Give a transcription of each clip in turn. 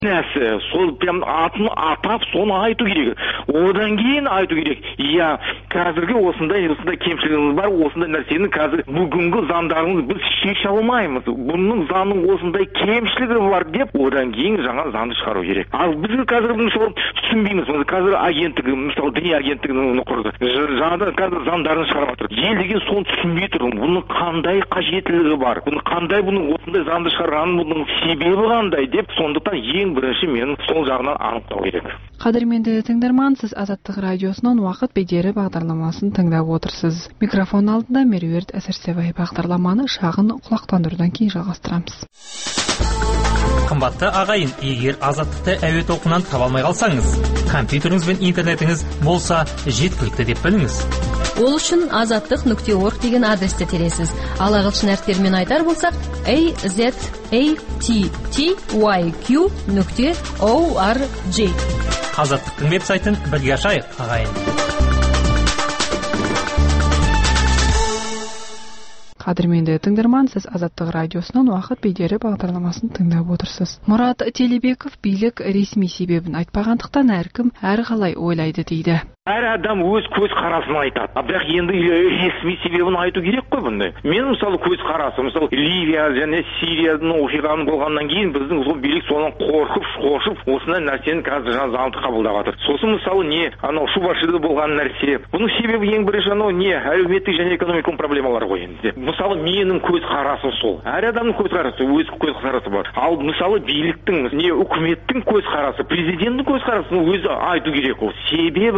нәрсе, сол прям атын атап соны айту керек. Одан кейін айту керек. Иә, қазіргі осындай кемшілігіміз бар, осындай нәрсені қазір бүгінгі заңдарымыз біз шеше алмаймыз. Бұның заңның осындай кемшілігі бар деп, одан кейін жаңа заңды шығару керек. Ал біз қазір мысалы түсінбейміз. Қазір агенттігі, мысалы діни агенттігін құрды. Жаңадан қазір заңдарын шығарып жатыр. Ел деген соны түсінбей тұр. Бұның қандай қажеттілігі бар? Бұның осындай заңды шығарғанның бұның себебі қандай деп, сондықтан ең бірінші мен сол жағынан анықтау керек. Қадірменді тыңдарман, сіз Азаттық радиосынан уақыт бедері бағдарламасын тыңдап отырсыз. Микрофон алдында Меруерт Әсірсебай. Бағдарламаны шағын құлақтандырудан кейін жалғастырамыз. Қымбатты ағайын, егер Азаттықты әуе толқынынан таба алмай қалсаңыз, компьютеріңіз бен интернетіңіз болса жеткілікті деп біліңіз. Ол үшін azatliq.org деген адресті тересіз. Ал ағылшын әріптерімен айтар болсақ, azattyq.org. Азаттықтың веб-сайтын бірге ашайық, ағайын. Қадірменді тыңдарман, сіз Азаттық радиосынан уақыт бедері бағдарламасын тыңдап отырсыз. Мұрат Телебеков билік ресми себебін айтпағандықтан әркім әрқалай ойлайды дейді. Әр адам өз көз қарасын айтады. Бірақ енді ресми себебін айту керек қой бұндай. Мен мысалы көз қарасы, мысалы Ливия және Сирияның оқиғаны болғаннан кейін біздің сол билік содан қорқып, осындай нәрсені қазір заңды қабылдап жатыр. Сосын мысалы шубашида болған нәрсе. Бұның себебі ең бірінші әлеуметтік және экономикалық проблемалар ғой енді. Мысалы менің көз қарасым сол. Әр адамның көз қарасы, өз көз қарасы бар. Ал мысалы биліктің, үкіметтің көз қарасы, президенттің көз қарасын өзі айту керек ол. Себебі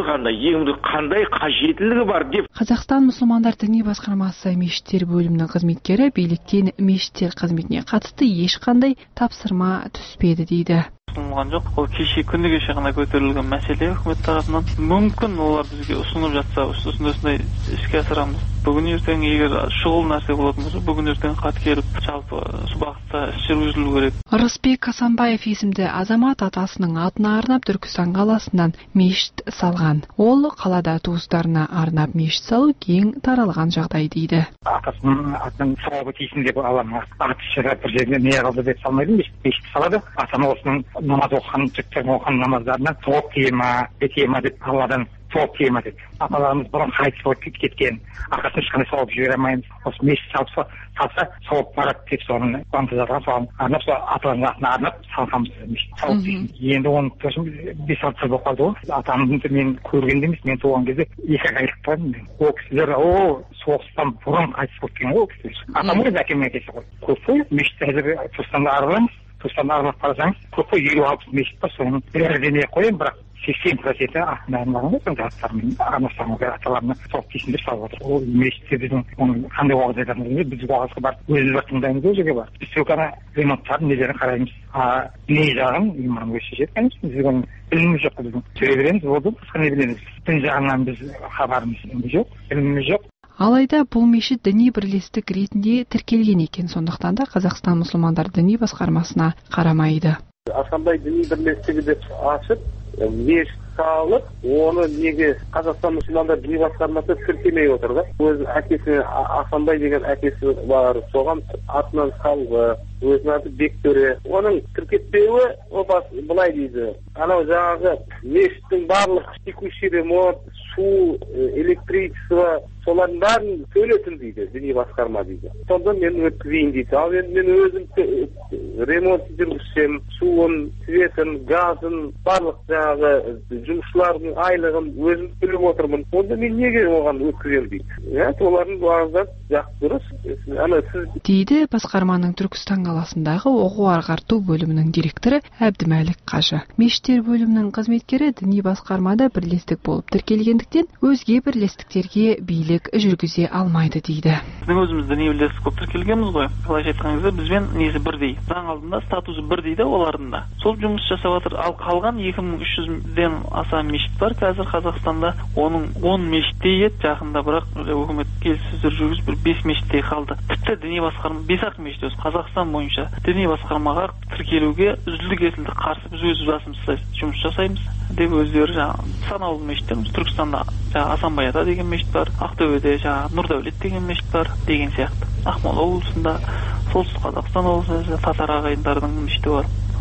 қандай қажеттілігі бар деп. Қазақстан мұсылмандар діни басқармасы мешіттер бөлімінің қызметкері биліктен мешіттер қызметіне қатысты ешқандай тапсырма түспеді дейді. Ұсынылған жоқ. Ол күні кеше ғана көтерілген мәселе үкімет тарапынан. Мүмкін олар бізге ұсынып жатса, осындай іске асырамыз. Бүгін ертең егер шұғыл нәрсе болатын болса, бүгін ертең хат келіп, жалпы бағытта іс жүргізілу керек. Рысбек Асанбаев есімді азамат атасының атына арнап Түркістан қаласынан мешіт салған. Ол қалада туыстарына арнап мешіт салу кең таралған жағдай дейді. Атасының атының сауабы тиісін деп аламын. Аты шара бір жеріне не қалды деп салмайды, мешіт салады. Атам осының намаз оқыған, түріктердің оқыған намаздарына тоқ киема, бетема деп Алладан тоқ киема деп. Апаларымыз бұрын қайтыс болып кеткен, ақасын ешқандай сауап жібере алмаймыз. Осы мешіт салса сауап барады деп соны антазарға соған арнап, сол аталардың атына арнап салғанбыз мешіт сауап дейсін. Енді оның төсім 5-6 жыл болып қалды ғой. Атамды мен көрген емес, мен туған кезде 2 айлық болдым. Ол кісілер соғыстан бұрын қайтыс болып кеткен ғой ол кісілер. Атам өз әкемнің әкесі ғой. Көп қой мешітті әзір Түркістанға аралаймыз. Түркістанға аралап қарасаңыз, көп қой 50-60 мешіт бар, соның бірден қоямын, бірақ 80% артына арналған ғой, сонда аттарымен арнасаңыз аталарына соғып тиісін деп салып отыр. Ол мешітте біздің оның қандай уағыз айтатынымыз, біз уағызға барып өзіміз барып тыңдаймыз ол жерге барып. Біз тек қана ремонттарын нелерін қараймыз. Не жағын имам өзі шешеді, конечно, біз оның біліміміз жоқ біздің. Сөйлей береміз, болды, басқа не білеміз. Дін жағынан біз хабарымыз жоқ, біліміміз жоқ. Алайда бұл мешіт діни бірлестік ретінде тіркелген екен, сондықтан да Қазақстан мұсылмандар діни басқармасына қарамайды. Асанбай діни бірлестігі деп ашып, мешіт салып, оны неге Қазақстан мұсылмандар діни басқармасы тіркемей отыр да. Өз әкесі Асанбай деген әкесі бар, соған атынан салғы, өзінің аты Бектөре. Оның тіркетпеуі былай дейді. Анау жаңағы мешіттің барлық текущий ремонт, су, электричество, солардың бәрін төлетін дейді, діни басқарма дейді. Сонда мен өткізейін дейді. Ал мен өзім ремонт жүргізсем, суын, светін, газын, барлық жаңағы жұмысшылардың айлығын өзім төлеп отырмын. Онда мен неге оған өткіземін дейді. Олардың уағыздары жақсы дұрыс. Дейді басқарманың Түркістан қаласындағы оқу-ағарту бөлімінің директоры Әбдімәлік Қажы. Мешіттер бөлімінің қызметкері діни басқармада бірлестік болып тіркелгендіктен өзге бірлестіктерге билік жүргізе алмайды дейді. Біздің өзіміз діни бірлестік болып тіркелгенбіз ғой. Қалайша айтқан кезде бізбен несі бірдей. Заң алдында статусы бірдей де олардың да. Сол жұмыс жасап жатыр. Ал қалған 2300-ден аса мешіт бар қазір Қазақстанда. Оның 10 мешіттей еді жақында, бірақ үкімет келіссөздер жүргізіп 5 мешіттей қалды. Тіпті діни басқарма 5-ақ мешіт өз Қазақстан бойынша діни басқармаға тіркелуге үзілді-кесілді қарсы біз өз басымыз жұмыс жасаймыз деп өздері санаулы мешіттер. Түркістанда Асанбай ата деген мешіт бар, Ақтөбеде Нұрдәулет деген мешіт бар деген сияқты. Ақмола облысында, Солтүстік Қазақстан облысында татар ағайындардың мешіті бар.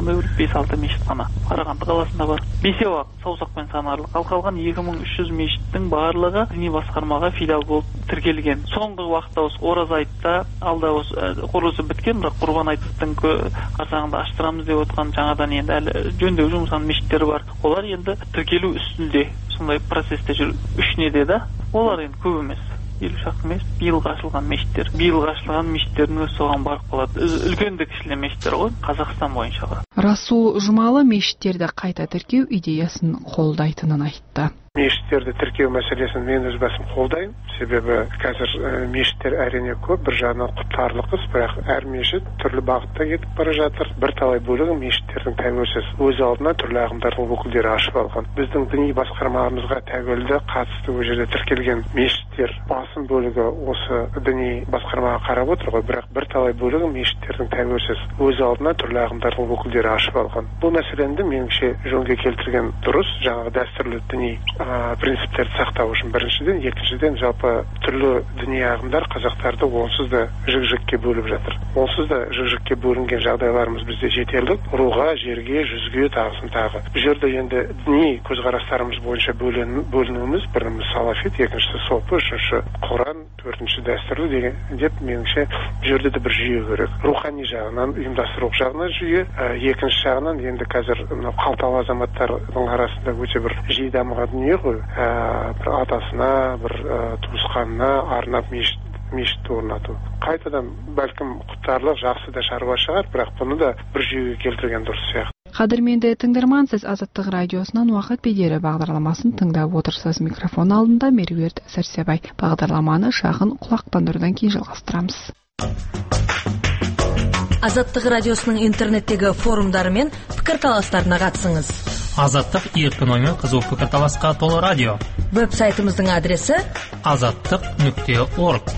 сондай бір 5-6 мешіт қана Қарағанды қаласында бар. 5-ақ саусақпен санарлық. Ал қалған 2300 мешіттің барлығы діни басқармаға филиал болып тіркелген. Соңғы уақытта осы ораза айтта алда осы құрылысы біткен, бірақ құрбан айттың қарсаңында аштырамыз деп отқан жаңадан енді әлі жөндеу жұмысының мешіттері бар. Олар енді тіркелу үстінде, сондай процесте жүр. 3 неде да. Олар енді көп емес. 50 шақты емес, биылғы ашылған мешіттер. Биылғы ашылған мешіттердің өзі соған барып қалады. Үлкенді кішілі мешіттер ғой, Қазақстан бойынша бар. Расул Жұмалы мешіттерді қайта тіркеу идеясын қолдайтынын айтты. Мешіттерді тіркеу мәселесін мен өз басым қолдаймын. Себебі қазір мешіттер әрине көп, бір жағынан құптарлық іс, бірақ әр мешіт түрлі бағытта кетіп бара жатыр. Бірталай бөлігі мешіттердің тәуелсіз, өз алдына түрлі ағымдардың өкілдері ашып алған. Біздің діни басқармамызға тәуелді қатысты ол жерде тіркелген мешіттер басым бөлігі осы діни басқармаға қарап отыр ғой, бірақ бірталай бөлігі мешіттердің тәуелсіз, өз алдына түрлі ағымдардың өкілдері ашып алған. Бұл мәселені меніңше жөнге келтірген дұрыс, жаңағы дәстүрлі діни принциптерді сақтау үшін біріншіден, екіншіден жалпы түрлі діни ағымдар қазақтарды онсыз да жік-жікке бөліп жатыр. Онсыз да жік-жікке бөлінген жағдайларымыз бізде жетерлік, руға, жерге, жүзге, тағысын тағы. Бұл жерде енді діни көзқарастарымыз бойынша бөлінуіміз, біріміз салафит, екіншісі софы, үшінші Құран, төртінші дәстүрлі деген деп меніңше бұл жерде де бір жүйе керек. Рухани жағынан, ұйымдастыру жағынан жүйе, екінші жағынан енді қазір қалталы азаматтардың арасында өте бір жиі дамыған дүние ғой, бір атасына, бір туысқанына арнап мешіт орнату. Қайтадан бәлкім құптарлық жақсы да шаруа шығар, бірақ бұны да бір жүйеге келтірген дұрыс сияқты. Қадірменді тыңдарман, сіз Азаттық радиосынан уақыт бедері бағдарламасын тыңдап отырсыз. Микрофон алдында Меруерт Сәрсебай. Бағдарламаны шағын құлақтандырудан кейін жалғастырамыз. Азаттық радиосының интернеттегі форумдары мен пікірталастарына қатысыңыз. Азаттық еркін оймен қызу пікірталасқа толы радио. Веб-сайтымыздың адресі azattiq.org.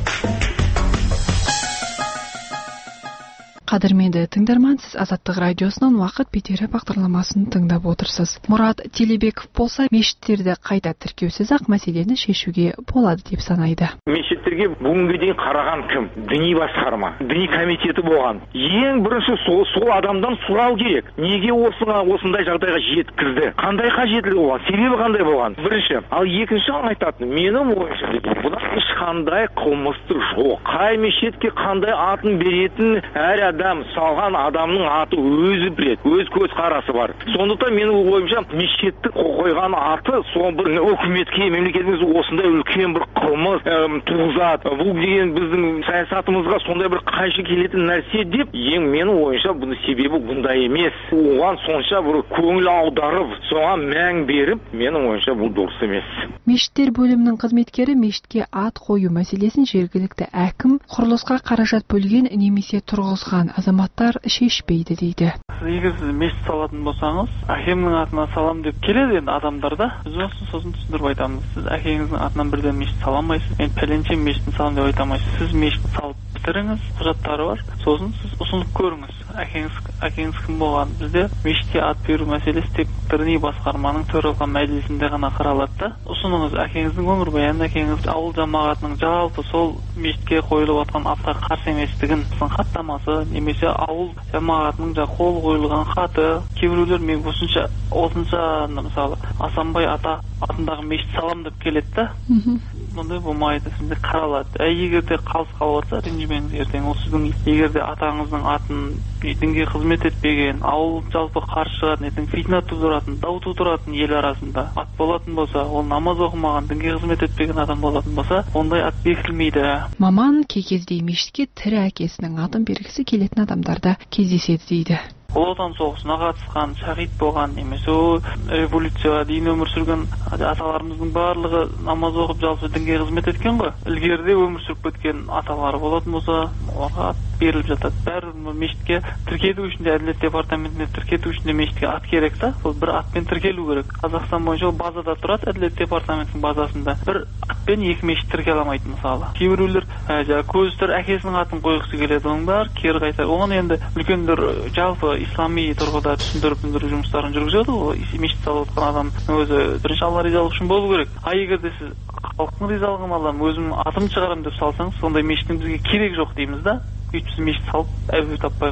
Қадірменді тыңдарман, сіз Азаттық радиосынан уақыт бедері бағдарламасын тыңдап отырсыз. Мұрат Телебеков болса, мешіттерді қайта тіркеусіз-ақ мәселені шешуге болады деп санайды. Мешіттерге бүгінге дейін қараған кім? Діни басқарма, діни комитеті болған. Ең бірінші сол адамдан сұрау керек. Неге осындай жағдайға жеткізді? Қандай қажеттілігі болған? Себебі қандай болған? Бірінші. Ал екінші айтатын, менің ойымша, бұда ешқандай қылмысты жоқ. Қай мешітке қандай атын беретін әр адам салған адамның аты өзі біледі, өз көзқарасы бар. Сондықтан менің ойымша мешітті қойған аты сол бір үкіметке, мемлекетіміз осындай үлкен бір қылмыс туғызады. Бұл деген біздің саясатымызға сондай бір қайшы келетін нәрсе деп, ең менің ойымша бұның себебі бұндай емес. Оған сонша бір көңіл аударып, соған мән беріп, менің ойымша бұл дұрыс емес. Мешіттер бөлімінің қызметкері мешітке ат қою мәселесін жергілікті әкім құрылысқа қаражат бөлген немесе тұрғызған азаматтар шешпейді дейді. Егер сіз мешіт салатын болсаңыз, әкемнің атына салам деп келеді енді адамдар да. Біз сосын түсіндіріп айтамыз. Сіз әкеңіздің атынан бірден мешіт сала алмайсыз. Мен пәленше мешітін салам деп айта алмайсыз. Сіз мешіт салып бітіріңіз, құжаттары бар. Сосын сіз ұсынып көріңіз. Әкеңіз кім болған? Бізде мешітке ат беру мәселесі тек діни басқарманың төралқа мәжілісінде ғана қаралады да. Ұсыныңыз әкеңіздің өмірбаянын, әкеңіз ауыл жамағатының жалпы сол мешітке қойылып жатқан аттар қарсы еместігін, хаттамасы немесе ауыл жамағатының қол қойылған хаты. Кейбіреулер мен осынша мысалы Асанбай ата атындағы мешіт салам деп келеді да. Мұндай болмайды, сізде қаралады. Егерде қалыс қалып жатса, ренжімеңіз, ертең ол сіздің егерде атаңыздың атын дінге қызмет етпеген, ауыл жалпы қарсы шығатын, ертең фитна тудыратын, дау тудыратын ел арасында ат болатын болса, ол намаз оқымаған, дінге қызмет етпеген адам болатын болса, ондай ат бекітілмейді. Маман кей кезде мешітке тірі әкесінің атын бергісі келетін адамдарда кездеседі дейді. Ұлы Отан соғысына қатысқан, шахид болған, немесе революцияға дейін өмір сүрген аталарымыздың барлығы намаз оқып жалпы дінге қызмет еткен ғой. Ілгеріде өмір сүріп кеткен аталары болатын болса, оларға ат беріліп жатады. Бәрі мешітке тіркету үшін де әділет департаментіне тіркету үшін де мешітке ат керек та. Сол бір атпен тіркелу керек. Қазақстан бойынша ол базада тұрады, әділет департаментінің базасында. Бір атпен екі мешіт тіркеле алмайды мысалы. Кейбіреулер көзтір әкесінің атын қойғысы келеді, оның бәрі кері қайтар. Оған енді үлкендер жалпы ислами тұрғыда түсіндіріп жұмыстарын жүргізеді. Ол мешіт салып отқан адам өзі бірінші Алла ризалығы үшін болу керек. Егерде сіз халықтың ризалығын аламын, өзімнің атымды шығарамын деп салсаңыз, сондай мешіттің бізге керек жоқ дейміз да. Өйтіп мешіт салып әуе таппай қойыңыз.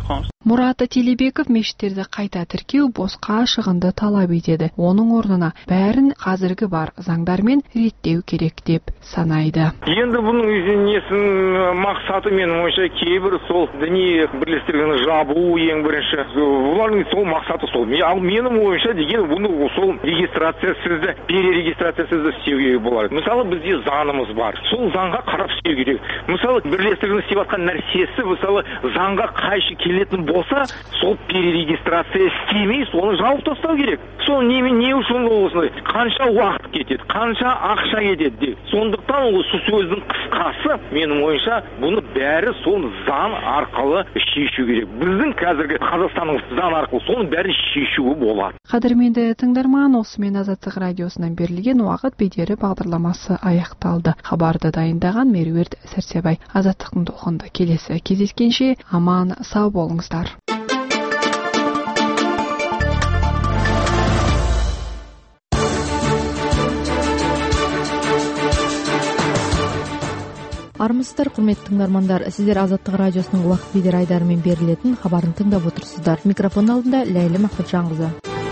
Мурат Телебеков мешіттерді қайта тіркеу босқа шығынды талап етеді. Оның орнына бәрін қазіргі бар заңдармен реттеу керек деп санайды. Енді бұның несін мақсаты менің ойынша кейбір сол діни бірлестігін жабу ең бірінші. Олардың сол мақсаты сол. Ал менің ойынша деген бұны сол регистрациясызды, перерегистрациясызды істеуге болады. Мысалы бізде заңымыз бар. Сол заңға қарап істеу керек. Мысалы бірлестігінің істеп жатқан нәрсесі мысалы заңға қайшы келетін болса, сол перерегистрация істемей, соны жауып тастау керек. Сол не үшін осындай? Қанша уақыт кетеді, қанша ақша кетеді деп. Сондықтан осы сөздің қысқасы, менің ойынша, бұны бәрі сол заң арқылы шешу керек. Біздің қазіргі Қазақстанның заң арқылы соны бәрі шешуі болады. Қадірменді тыңдарман, осымен Азаттық радиосынан берілген уақыт бедері бағдарламасы аяқталды. Хабарды дайындаған Меруерт Сәрсебай. Азаттықтың толқынында келесі кездескенше аман сау болыңыздар. Армысыздар, құрметті тыңдармандар, сіздер Азаттық радиосының уақыт бедері айдарымен берілетін хабарын тыңдап отырсыздар. Микрофон алдында Ләйлі Махмұтжанқызы.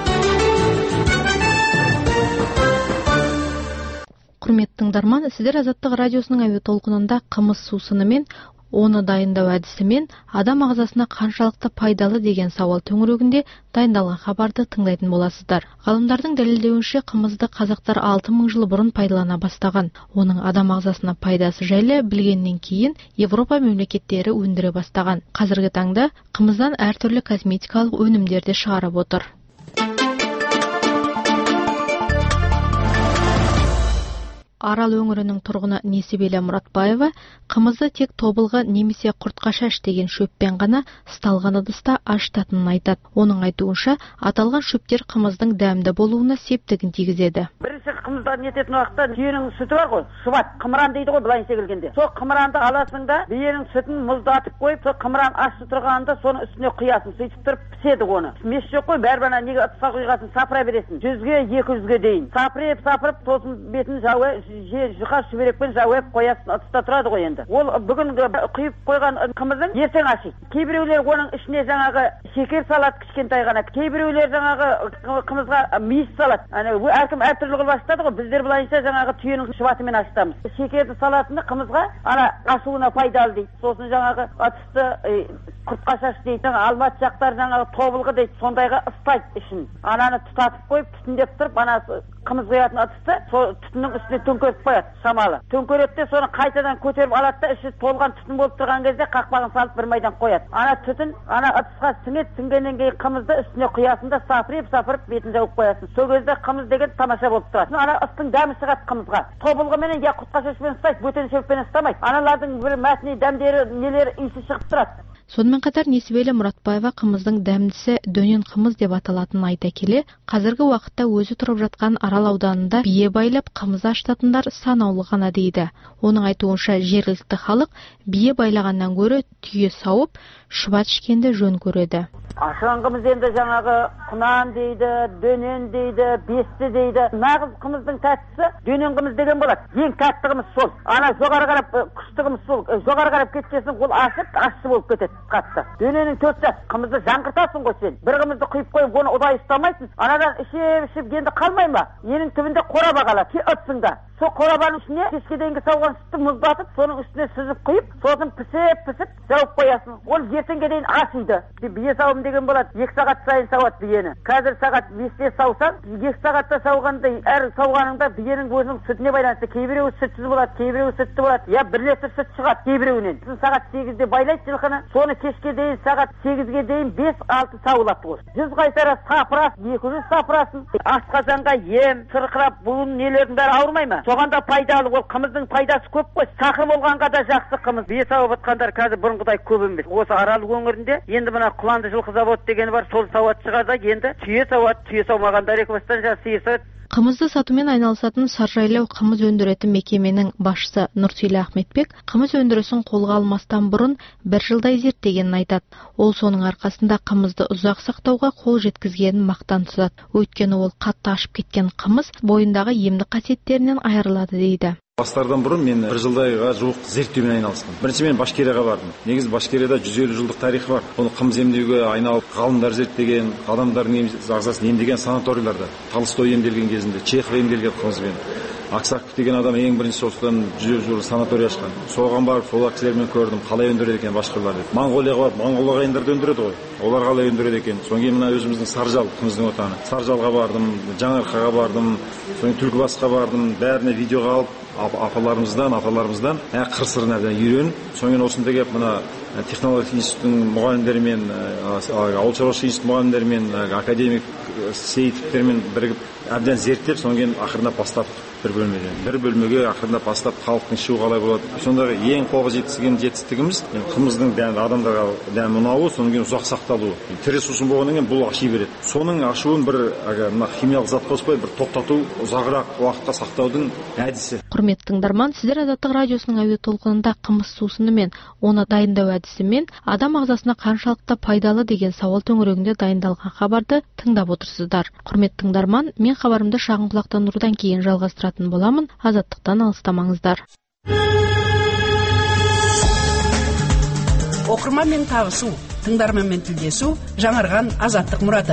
Құрметті тыңдарман, сіздер Азаттық радиосының әуе толқынында қымыз сусынымен, оны дайындау әдісімен адам ағзасына қаншалықты пайдалы деген сауал төңірегінде дайындалған хабарды тыңдайтын боласыздар. Ғалымдардың дәлелдеуінше қымызды қазақтар 6000 жыл бұрын пайдалана бастаған. Оның адам ағзасына пайдасы жайлы білгеннен кейін Европа мемлекеттері өндіре бастаған. Қазіргі таңда қымыздан әртүрлі косметикалық өнімдер де шығарып отыр. Арал өңірінің тұрғыны Несібелі Мұратбаева қымызды тек тобылғы немесе құртқашаш деген шөппен ғана ысталған ыдыста ашытатынын айтады. Оның айтуынша, аталған шөптер қымыздың дәмді болуына септігін тигізеді. Бірінші қымыздан ететін уақытта түйенің сүті бар ғой, шұбат, қымыран дейді ғой былайынша келгенде. Сол қымыранды аласың да, биенің сүтін мұздатып қойып, сол қымыран ашып тұрғанда соны үстіне құясың, сөйтіп тұрып піседі оны. Меш жоқ қой, бәрібір неге ыдысқа құйғасын, сапыра бересің. 100-ге 200-ге дейін. Сапырып, сосын бетін жұқа шүберекпен жауып қоясың, ыдыста тұрады ғой енді. Ол бүгін құйып қойған қымыздың ертең ашиды. Кейбіреулер оның ішіне жаңағы шекер салады, кішкентай ғана. Кейбіреулер жаңағы қымызға мүйіз салады. Әркім әртүрлі қылып ашытады ғой. Біздер былайынша жаңағы түйенің шұбатымен ашытамыз. Шекерді салатыны қымызға ашуына пайдалы дейді. Сосын жаңағы ыдысты құртқашаш дейді, алмат жақтар жаңағы тобылғы дейді, сондайға ыстайды ішін. Ананы тұтатып қойып, түтіндеп тұрып, қымыз құятын ыдысты сол түтіннің үстіне төңкеріп қояды, шамалы. Төңкереді, соны қайтадан көтеріп алады да, іші толған түтін болып тұрған кезде қақпағын салып бір майдан қояды. Түтін ыдысқа сіңеді, сіңгеннен кейін қымызды үстіне құясың да сапырып бетін жауып қоясың. Сол кезде қымыз деген тамаша болып тұрады. Ыстың дәмі шығады қымызға. Тобылғыменен я құртқашашпен ұстайды, бөтен шөппен ұстамайды. Аналардың бір мәтіне дәмдері, нелері иісі шығып тұрады. Сонымен қатар Несібелі Мұратбаева қымыздың дәмдісі дөнен қымыз деп аталатынын айта келе, қазіргі уақытта өзі тұрып жатқан Арал ауданында бие байлап қымыз ашытатындар санаулы ғана дейді. Оның айтуынша жергілікті халық бие байлағаннан гөрі түйе сауып, шұбат ішкенді жөн көреді. Ашыған қымыз енді жаңағы құнан дейді, дөнен дейді, бесті дейді. Нағыз қымыздың тәттісі дөнен қымыз деген болады. Ең тәтті қымыз сол. Жоғары қарап күшті қымыз сол. Жоғары қарап кеткесін ол ашып, ащы болып кетеді қатты. Дөненің 4 жас. Қымызды жаңғыртасың ғой сен. Bir қымызды құйып қойып, оны ұдай ұстамайсың. Анадан ішіп енді қалмай ма? Енің түбінде қораба қалады. Ыдысыңда. Сол қорабаның ішіне кешке дейінгі сауған сүтті мұздатып, соның үстіне сүзіп құйып, сосын пісіп жауып қоясың. Ол ертеңге дейін асиды. Бие сауым деген болады. 2 сағат сайын сауады биені. Қазір сағат 5-те саусаң, 2 сағатта сауғанда әр сауғаныңда биенің өзінің сүтіне байланысты. Кейбіреуі сүтсіз болады, кейбіреуі сүтті болады. Я бір литр сүт шығады кейбіреуінен. Сағат 8-де байлайды жылқыны. Соны кешке дейін сағат 8-ге дейін 5-6 сауылады ғой. 100 қайтара сапырасың, 200 сапырасын. Асқазанға ем, сырқырап, буын нелердің бәрі ауырмай ма? Соған да пайдалы, ол қымыздың пайдасы көп қой. Сақыр болғанға да жақсы қымыз. Бие сауып жатқандар қазір бұрынғыдай көп емес. Осы Арал өңірінде енді мына Құланды жылқы завод деген бар, сол сауат шығарда енді түйе сауат, түйе саумағандар екібастан сиыр сауат. Қымызды сатумен айналысатын Саржайлау қымыз өндіретін мекеменің басшысы Нұрсилі Ахметбек қымыз өндірісін қолға алмастан бұрын 1 жылдай зерттегенін айтады. Ол соның арқасында қымызды ұзақ сақтауға қол жеткізгенін мақтан тұтады. Өйткені ол қатты ашып кеткен қымыз бойындағы емдік қасиеттерінен айырылады дейді. Бастардан бұрын мен 1 жылдайға жуық зерттеумен айналыстым. Бірінші мен Башкирияға бардым. Негізі Башкирияда 150 жылдық тарихы бар. Оны қымыз емдеуге айналып ғалымдар зерттеген, адамдардың ағзасын емдеген санаторийларда. Толстой емделген кезінде, Чехов емделген қымызбен. Аксаков деген адам ең бірінші осыдан 100 жыл санаторий ашқан. Соған барып, сол кісілермен көрдім, қалай өндіреді екен башқұртлар деп. Монғолияға барып, моңғол ағайындарды өндіреді ғой. Олар қалай өндіреді екен. Содан кейін мына өзіміздің Саржал, қымыздың отаны. Саржалға бардым, Жаңарқаға бардым, содан Түлкібасқа бардым, бәріне видеоға алып, аталарымыздан қыр-сырын әбден үйреніп, содан кейін осында келіп мына технология институтының мұғалімдерімен, ауыл шаруашылығы институтының мұғалімдерімен, академик Сейітовтермен бірігіп әбден зерттеп, содан кейін ақырында бастап бір бөлмеге ақырында бастап халықтың ішуі қалай болады. Сондағы ең қолға жетістігіміз қымыздың дәмі, адамдарға дәмі ұнауы, содан кейін ұзақ сақталуы. Тірі сусын болғаннан кейін бұл аши береді. Соның ашуын бір химиялық зат қоспай бір тоқтату, ұзағырақ уақытқа сақтаудың әдісі. Құрметті тыңдарман, сіздер Азаттық радиосының әуе толқынында қымыз сусыны мен оны дайындау әдісімен адам ағзасына қаншалықты пайдалы деген сауал төңірегінде дайындалған хабарды тыңдап отырсыздар. Құрметті тыңдарман, мен хабарымды шағын құлақтандырудан кейін жалғастыратын боламын. Азаттықтан алыстамаңыздар. Оқырманмен табысу, тыңдарманмен тілдесу, жаңарған азаттық мұраты.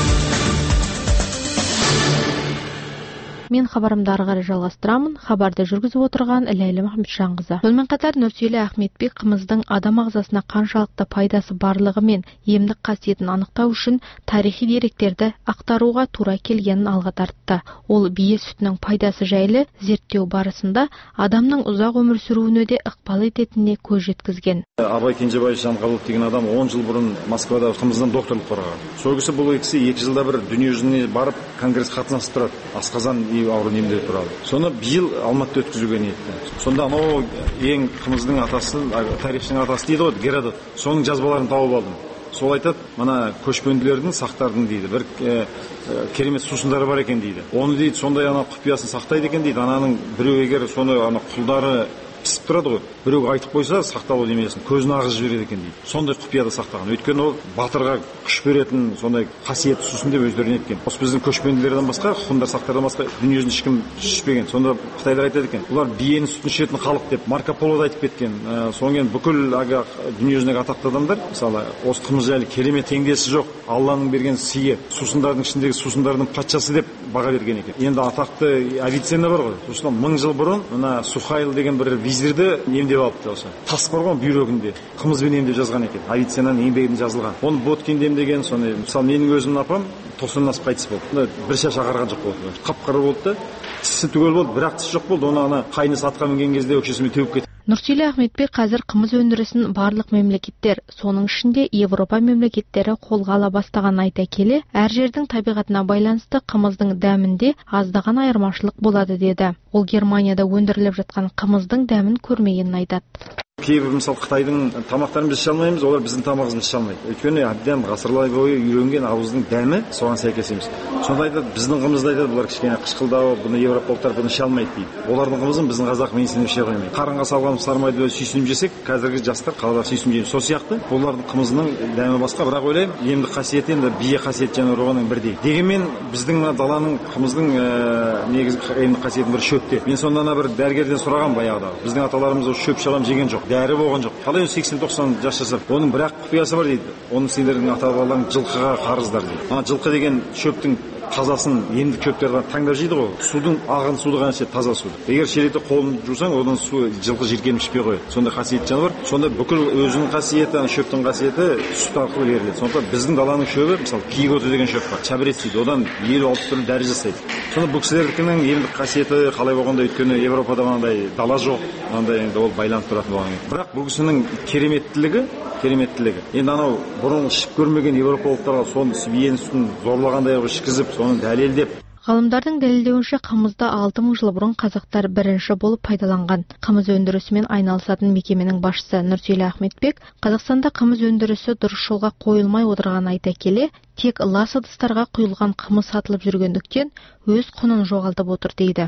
Мен хабарымды ары қарай жалғастырамын. Хабарды жүргізіп отырған Ләйлә Мұхамеджанқызы. Сонымен қатар Нұрсәуле Ахметбек қымыздың адам ағзасына қаншалықты пайдасы барлығы мен емдік қасиетін анықтау үшін тарихи деректерді ақтаруға тура келгенін алға тартты. Ол бие сүтінің пайдасы жайлы зерттеу барысында адамның ұзақ өмір сүруіне де ықпал ететініне көз жеткізген. Абай Кенжебаев Жанқабылов деген адам 10 жыл бұрын Москвада қымыздан докторлық қорғаған. Сол кісі бұл кісі 2 жылда бір дүние жүзіне барып конгресс қатынасып тұрады. Асқазан ауру емдеу туралы. Соны биыл Алматыда өткізуге ниетті. Сонда анау ең қымыздың атасы, тарихшының атасы дейді ғой, Геродот. Соның жазбаларын тауып алдым. Сол айтады, мына көшпенділердің, сақтардың дейді, бір керемет сусындары бар екен дейді. Оны дейді, сондай ана құпиясын сақтайды екен дейді. Ананың біреу егер соны ана құлдары пісіп тұрады ғой, біреу айтып қойса сақталу демесін, көзін ағызып жібереді екен дейді. Сондай құпияда сақтаған. Өйткені ол батырға күш беретін сондай қасиетті сусын деп өздеріне еткен. Осы біздің көшпенділерден басқа, хундар сақтардан басқа дүние жүзінде ешкім ішпеген. Сонда қытайлар айтады екен, олар биенің сүтін ішетін халық деп Марко Поло айтып кеткен. Содан кейін бүкіл дүние жүзіндегі атақты адамдар, мысалы, осы қымыз жайлы керемет теңдесі жоқ, Алланың берген сыйы, сусындардың ішіндегі сусындардың патшасы деп баға берген екен. Енді атақты Авиценна бар ғой. Сосын 1000 жыл бұрын мына Сухайл деген бір визирді емдеп алыпты осы. Тас бар ғой бүйрегінде, қымызбен емдеп жазған екен. Авиценнаның еңбегінде жазылған. Оны Боткин емдеген, соны мысалы менің өзімнің апам 90-нан асып қайтыс болды. Бір шаш ағарған жоқ болды. Қап-қара болды да, тісі түгел болды, бірақ тіс жоқ болды. Оны ана қайнысы атқа мінген кезде өкшесімен теуіп кетті. Нұрсәуле Ахметбек қазір қымыз өндірісін барлық мемлекеттер, соның ішінде Европа мемлекеттері қолға ала бастаған айта келе, әр жердің табиғатына байланысты қымыздың дәмінде аздаған айырмашылық болады деді. Ол Германияда өндіріліп жатқан қымыздың дәмін көрмегенін айтады. Кейбір мысалы Қытайдың тамақтарын біз іше алмаймыз, олар біздің тамағымызды іше алмайды. Өйткені әбден ғасырлар бойы үйренген ауыздың дәмі соған сәйкес емес. Сонда айтады, біздің қымызды айтады, бұлар кішкене қышқылдау, бұны европалықтар бұны іше алмайды дейді. Олардың қымызын біздің қазақ менсініп іше қоймайды. Қарынға салған сармайды сүйсініп жесек, қазіргі жастар қалада сүйсініп жейміз. Сол сияқты олардың қымызының дәмі басқа, бірақ ойлаймын, емдік қасиеті енді бие қасиеті және ұрғанның бірдей. Дегенмен біздің даланың қымыздың негізгі емдік қасиетінің бір шөпте. Мен сонда бір дәрігерден сұраған баяғыда. Біздің аталарымыз шөп шалам жеген жоқ. Дәрі болған жоқ. Қалай 80-90 жас жасап, оның бірақ құпиясы бар дейді. Оның сендердің ата-бабаларың жылқыға қарыздар дейді. Жылқы деген шөптің тазасын емдік шөптерден таңдап жейді ғой. Судың ағын суды ғана ішеді, таза суды. Егер шелекті қолын жусаң, одан су жылқы жиркеніп ішпей қояды. Сондай қасиетті жануар. Сонда бүкіл өзінің қасиеті, шөптің қасиеті сүт арқылы беріледі. Сондықтан біздің даланың шөбі, мысалы, киікоты деген шөп бар. Чабрец дейді. Одан 50-60 түрлі дәрі жасайды. Сонда бұл кісілердікінің емдік қасиеті қалай болғанда, өйткені Европада мынандай дала жоқ, мынандай енді ол байланып тұратын болған. Бірақ бұл кісінің кереметтілігі. Енді анау бұрын ішіп көрмеген европалықтарға соны биенің сүтін зорлағандай ішкізіп, соны дәлелдеп. Ғалымдардың дәлелдеуінше қымызды 6000 жыл бұрын қазақтар бірінші болып пайдаланған. Қымыз өндірісімен айналысатын мекеменің басшысы Нұрсәуле Ахметбек Қазақстанда қымыз өндірісі дұрыс жолға қойылмай отырған айта келе, тек лас ыдыстарға құйылған қымыз сатылып жүргендіктен өз құнын жоғалтып отыр дейді.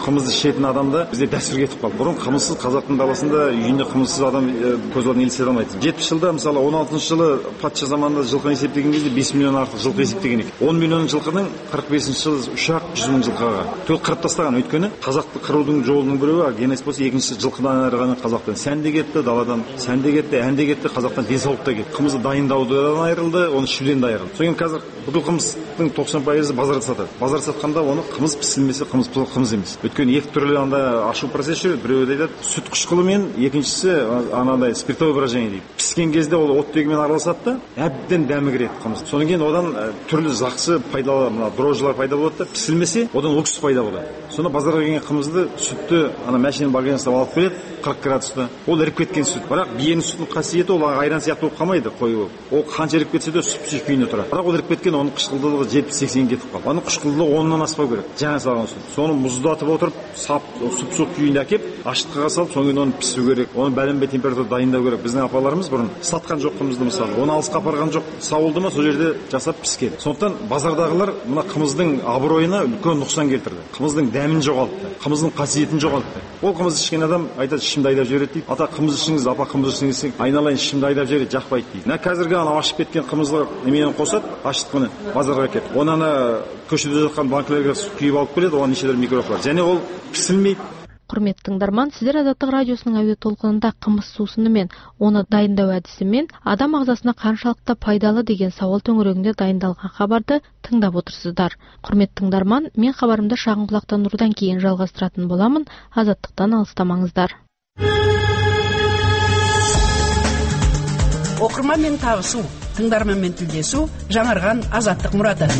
қымызды ішетін адамда бізде дәстүр кетіп қалды. Бұрын қымызсыз қазақтың даласында үйінде қымызсыз адам көз алдына елестете алмайды. 70 жылда мысалы 16 жылы патша заманында жылқыны есептеген кезде 5 миллион артық жылқы есептеген екен. 10 миллион жылқының 45 жылы ұшақ 100 мың жылқыға төл қырып тастаған. Өйткені қазақты қырудың жолының біреуі генез болса, екіншісі жылқыдан айырған қазақтан. Сәнде кетті даладан, сәнде кетті, әнде кетті, қазақтан денсаулықта кетті. Қымызды дайындаудан айырылды, оны ішуден де айырылды. Содан қазір бүкіл қымыздың 90% базарда сатады. Базарда сатқанда оны қымыз пісілмесе қымыз емес. Өйткені екі түрлі анда ашу процесі жүреді. Біреуі айтады сүт қышқылы мен екіншісі анадай спиртовое брожение дейді. Піскен кезде ол оттегімен араласады да әбден дәмі кіреді қымыз. Содан кейін одан түрлі жақсы пайдалы дрожжылар пайда болады да, пісілмесе одан уксус пайда болады. Сонда базарға келген қымызды сүтті машина багажинасына алып келеді 40 градуста. Ол іріп кеткен сүт. Бірақ биенің сүтінің қасиеті ол айран сияқты болып қалмайды, қой. Ол қанша іріп кетсе де сүп-сүп күйінде тұрады. Бірақ ол іріп кеткен оның қышқылдылығы 70-80 кетіп қалды. Оның қышқылдылығы 10-нан аспау керек. Жаңа салған сүт. Соны мұздатып отырып, сүп-сүп күйінде әкеп, ашытқыға салып, содан кейін оны пісу керек. Оны бәленбай температурада дайындау керек. Біздің апаларымыз бұрын сатқан жоқ қымызды мысалы. Оны алысқа апарған жоқ, сауылды ма сол жерде жасап піскен. Сондықтан базардағылар мына қымыздың абыройына үлкен нұқсан келтірді. Қымыздың дәмін жоғалтты. Қымыздың қасиетін жоғалтты. Ол қымыз ішкен адам айтады, ішімді айдап жібереді дейді. Ата қымыз ішіңіз, апа қымыз ішіңіз, айналайын ішімді айдап жібереді, жақпайды дейді. Қазіргі ашып кеткен қымызды немен қосады, ашытқыны базарға әкеліп. Оны көшеде жатқан банкілерге күйіп алып келеді, оған нешелер микроб бар. Және ол пісілмейді. Құрметті тыңдарман, сіздер Азаттық радиосының әуе толқынында қымыз сусыны мен оны дайындау әдісі мен адам ағзасына қаншалықты пайдалы деген сауал төңірегінде дайындалған хабарды тыңдап отырсыздар. Құрметті тыңдарман, мен хабарымды шағын құлақтандырудан кейін жалғастыратын боламын. Азаттықтан алыстамаңыздар. Оқырманмен табысу, тыңдарманмен тілдесу, жаңарған Азаттық мұраты.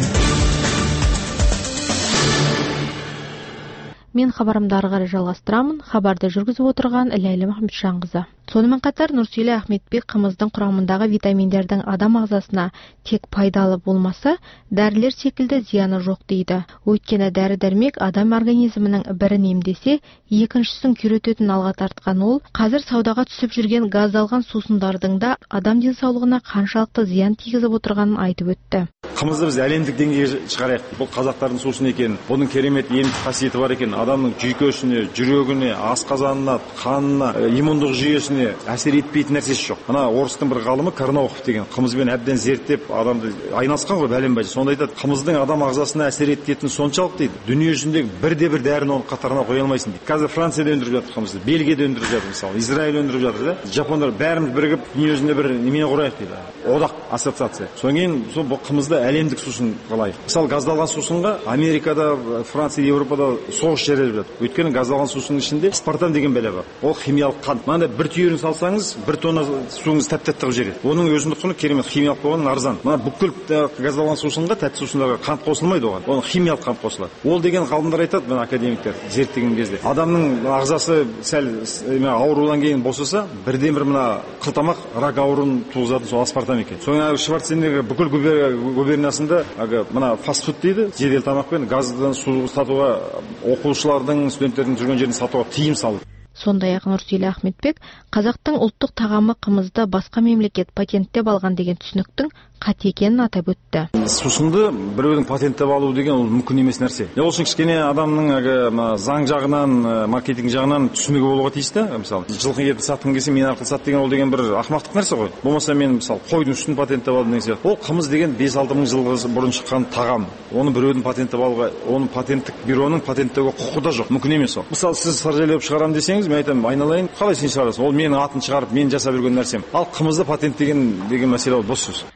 Мен хабарымды ары қарай жалғастырамын. Хабарды жүргізіп отырған Ләйлі Махметжанқызы. Сонымен қатар Нұрсүйле Ахметбек қымыздың құрамындағы витаминдердің адам ағзасына тек пайдалы болмаса, дәрілер секілді зияны жоқ дейді. Өйткені дәрі-дәрмек адам организмінің бірін емдесе, екіншісін күйрететін алға тартқан ол, қазір саудаға түсіп жүрген газдалған сусындардың да адам денсаулығына қаншалықты зиян тигізіп отырғанын айтып өтті. Қымызды біз әлемдік деңгейге шығарайық. Бұл қазақтардың сусыны екен. Бұның керемет емдік қасиеті бар екен. Адамның жүйкесіне, жүрегіне, асқазанына, қанына, иммундық жүйесіне әсер етпейтін нәрсесі жоқ. Ана орыстың бір ғалымы Карнаухов деген қымызбен әбден зерттеп адамды айналысқан ғой бәленбай. Сонда айтады, қымыздың адам ағзасына әсер ететіні соншалық дейді. Дүние жүзіндегі бірде-бір дәріні оның қатарына қоя алмайсың дейді. Қазір Францияда өндіріп жатыр қымызды, Бельгияда өндіріп жатыр мысалы, Израиль өндіріп жатыр да. Жапондар бәріміз бірігіп дүние жүзінде бір немене құрайық дейді. Одақ, ассоциация. Содан кейін сол қымызды әлемдік сусын қылайық. Мысалы газдалған сусынға Америкада, Францияда, Европада соғыс жариялап жатыр. Өйткені газдалған сусынның ішінде аспартам деген бәле бар. Ол химиялық қант. Мынандай бір түйірін салсаңыз, бір тонна суыңыз тәп-тәтті қылып жібереді. Оның өзіндік құны керемет, химиялық болғаны арзан. Мына бүкіл газдалған сусынға, тәтті сусындарға қант қосылмайды оған. Оның химиялық қант қосылады. Ол деген ғалымдар айтады, мына академиктер зерттеген кезде. Адамның ағзасы сәл аурудан кейін босаса, бірден бір мына қылтамақ рак ауруын туғызатын сол аспартам екен. Содан Шварценеггер бүкіл губерниясында мына фастфуд дейді, жедел тамақпен газдан су сатуға, оқушылардың, студенттердің жүрген жерін сатуға тыйым салды. Сондай-ақ Нұрсүйле Ахметбек қазақтың ұлттық тағамы қымызды басқа мемлекет патенттеп алған деген түсініктің қате екенін атап өтті. Сусынды біреудің патенттеп алу деген ол мүмкін емес нәрсе. Ол үшін кішкене адамның заң жағынан, маркетинг жағынан түсінігі болуға тиісті. Мысалы, жылқы етін сатқың келсе, мен арқылы сат деген ол деген бір ақымақтық нәрсе ғой. Болмаса мен мысалы қойдың сүтін патенттеп алдым деген сияқты. Ол қымыз деген 5-6 мың жыл бұрын шыққан тағам. Оны біреудің патенттеп алуға, оның патенттік бюроның патенттеуге құқы да жоқ. Мүмкін емес ол. Мысалы, сіз саржайлап шығарамын десеңіз, мен айтамын, айналайын, қалай сен шығарасың? Ол менің атын шығарып, мен жасап жүрген нәрсем. Ал қымызды патенттеген деген мәселе ол бос сөз.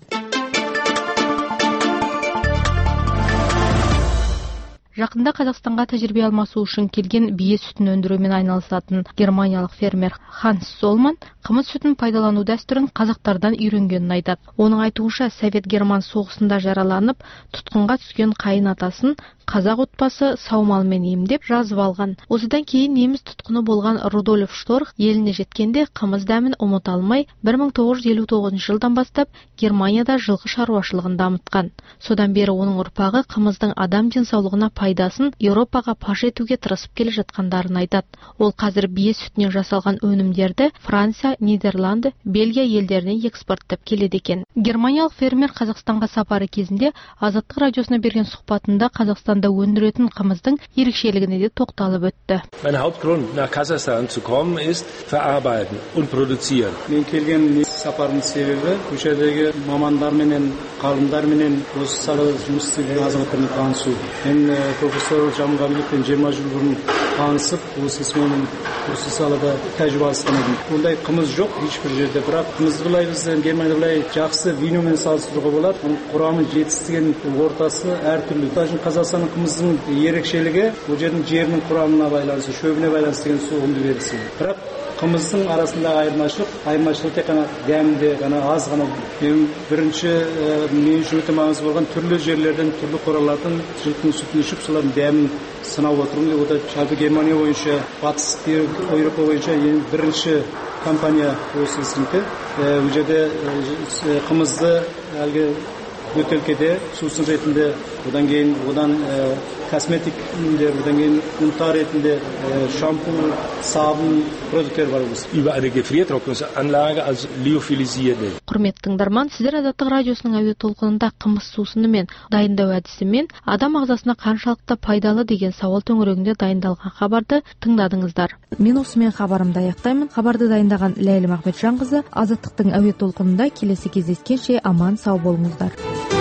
Жақында Қазақстанға тәжірибе алмасу үшін келген бие сүтін өндірумен айналысатын германиялық фермер Ханс Солман қымыз сүтін пайдалану дәстүрін қазақтардан үйренгенін айтады. Оның айтуынша Совет-Герман соғысында жараланып, тұтқынға түскен қайын атасын қазақ отбасы саумалмен емдеп жазып алған. Осыдан кейін неміс тұтқыны болған Рудольф Шторх еліне жеткенде қымыз дәмін ұмыта алмай 1959 жылдан бастап Германияда жылқы шаруашылығын дамытқан. Содан бері оның ұрпағы қымыздың адам денсаулығына пайдасын Еуропаға паш етуге тырысып келе жатқандарын айтады. Ол қазір бие сүтінен жасалған өнімдерді Франция, Нидерланды, Бельгия елдеріне экспорттап келеді екен. Германиялық фермер Қазақстанға сапары кезінде Азаттық радиосына берген сұхбатында Қазақстанда өндіретін қымыздың ерекшелігіне де тоқталып өтті. Mein Hauptgrund nach Kasachstan zu kommen ist verarbeiten und produzieren. Мен келген сапардың себебі көшедегі мамандарменен, ғалымдарменен осы салада жұмыс істеген азаматтармен танысу. Мен профессор Жамғабиловпен 20 жыл бұрын танысып, осы салада тәжірибе алысқан едім. Ондай қымыз жоқ ешбір жерде, бірақ қымызды былай бізден Германияда былай жақсы виномен салыстыруға болады. Оның құрамы жетістіген ортасы әртүрлі. Қазақстанның қымыздың ерекшелігі бұл жердің құрамына байланысты, шөбіне байланысты деген соғымды берілсін. Бірақ қымыздың арасындағы айырмашылық тек қана дәмінде, аз ғана. Мен үшін өте маңызды болған түрлі жерлерден, түрлі қоралардан жылқының сүтін ішіп, солардың дәмін сынап отырмын деп отыр. Жалпы Германия бойынша, батыс Еуропа бойынша бірінші компания осы ісімді. Бұл жерде қымызды әлгі бөтелкеде сусын ретінде, одан косметик, одан кейін ұнтар ретінде шампунь, сабын продукттер бар біз. Über eine Gefriertrocknungsanlage als lyophilisierende. Құрметті тыңдарман, сіздер Азаттық радиосының әуе толқынында қымыз сусыны мен дайындау әдісімен адам ағзасына қаншалықты пайдалы деген сауал төңірегінде дайындалған хабарды тыңдадыңыздар. Мен осымен хабарымды аяқтаймын. Хабарды дайындаған Ләйлім Ахметжанқызы. Азаттықтың әуе толқынында келесі кездескенше аман сау болыңыздар.